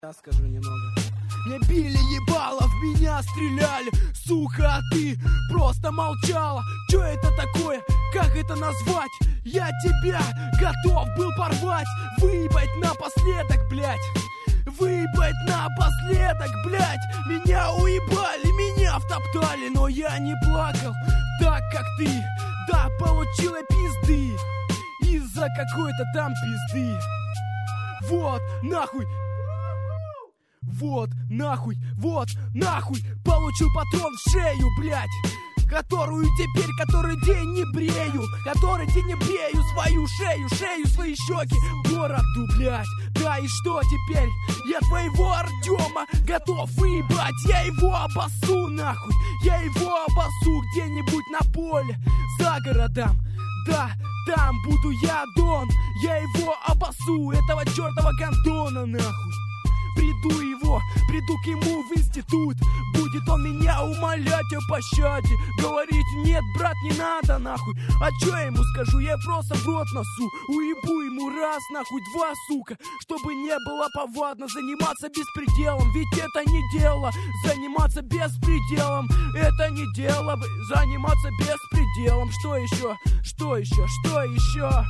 Я скажу немного. Мне били ебало, в меня стреляли. Сука, а ты просто молчала. Чё это такое? Как это назвать? Я тебя готов был порвать. Выебать напоследок, блядь. Выебать напоследок, блядь. Меня уебали, меня втоптали. Но я не плакал, так как ты. Да, получила пизды из-за какой-то там пизды. Вот, нахуй. Вот, нахуй, получил патрон в шею, блядь. Которую теперь, который день не брею. Который день не брею свою шею, свои щеки, бороду, блядь. Да и что теперь? Я твоего Артема готов выебать. Я его обоссу, нахуй. Я его обоссу где-нибудь на поле, за городом. Да, там буду я Дон. Я его обоссу, этого чертова гандона, нахуй. Приду к ему в институт. Будет он меня умолять о пощаде. Говорить: нет, брат, не надо, нахуй. А чё я ему скажу? Я просто в рот носу. Уебу ему раз, нахуй, два, сука. Чтобы не было повадно заниматься беспределом. Ведь это не дело заниматься беспределом. Это не дело заниматься беспределом. Что еще? Что еще? Что еще?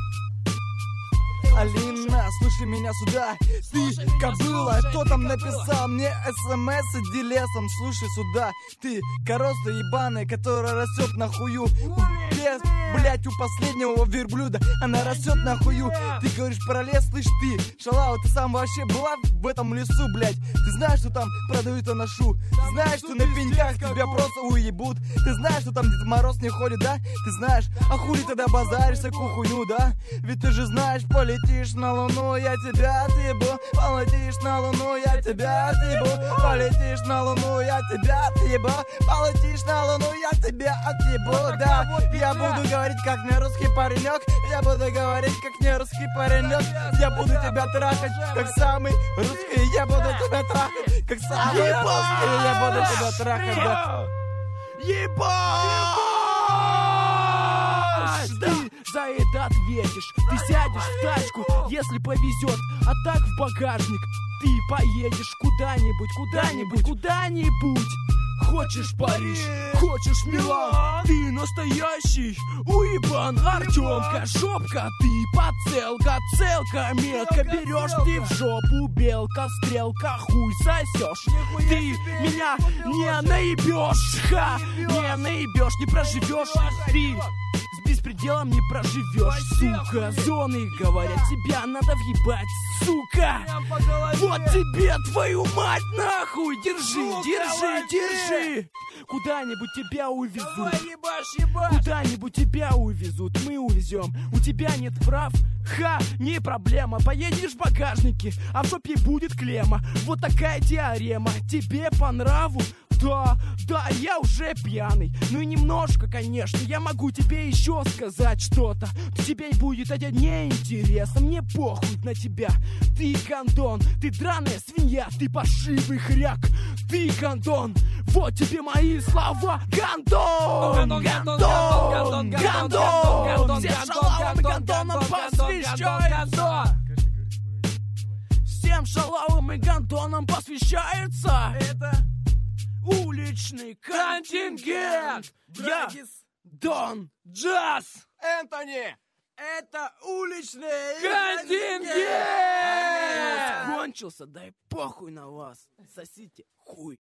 Алина, слушай меня сюда. Ты, кобыла, кто там написал мне смс, иди лесом, слушай сюда. Ты, коросто ебаная, которая растет на хую. Лес, блять, у последнего верблюда она растет на хую. Ты говоришь про лес, слышь ты, шалава, ты сам вообще была в этом лесу, блять? Ты знаешь, что там продают аношу? Ты знаешь, что на пеньках тебя просто уебут? Ты знаешь, что там Дед Мороз не ходит, да? Ты знаешь, а хули тогда базаришь такую хуйню, да? Ведь ты же знаешь, полетишь на луну, я тебя отъебу. Полетишь на луну, я тебя отъебу. Полетишь на луну, я тебя отъебу. Полетишь на луну, я тебя отъебу, да. Я буду говорить, как мне русский паренек. Я буду говорить, как мне русский паренек. Я буду тебя трахать, как самый русский. Я буду тебя трахать, как самый русский. Я буду тебя трахать, да. Ебать! Ты за это ответишь. Ты сядешь в тачку, если повезет. А так в багажник ты поедешь куда-нибудь. Хочешь Париж, хочешь Милан. Ты настоящий уебан Артемка, жопка. Ты целка, метка. Берешь ты в жопу, белка, стрелка, хуй сосешь. Ты меня не наебешь, не наебешь, не проживешь. Ты с беспределом не проживешь, сука. Зоны говорят, тебя надо въебать, сука. Вот тебе твою мать, нахуй. Держи. Куда-нибудь тебя увезут. Куда-нибудь тебя увезут. Мы увезем. У тебя нет прав. Не проблема. Поедешь в багажнике, а в жопе будет клемма. Вот такая теорема. Тебе по нраву? Да, я уже пьяный. Ну и немножко, конечно. Я могу тебе еще сказать что-то. Тебе будет это неинтересно. Мне похуй на тебя. Ты гондон, ты драная свинья. Ты паршивый хряк. Ты гондон. Вот тебе мои слова. Гондон. Все шалавам и гондонам посвящается. Всем шалавам и гондонам посвящается. Это уличный контингент. Я Дон Джаз. Энтони. Это уличный Контингент. Кончился, дай похуй на вас. Сосите хуй.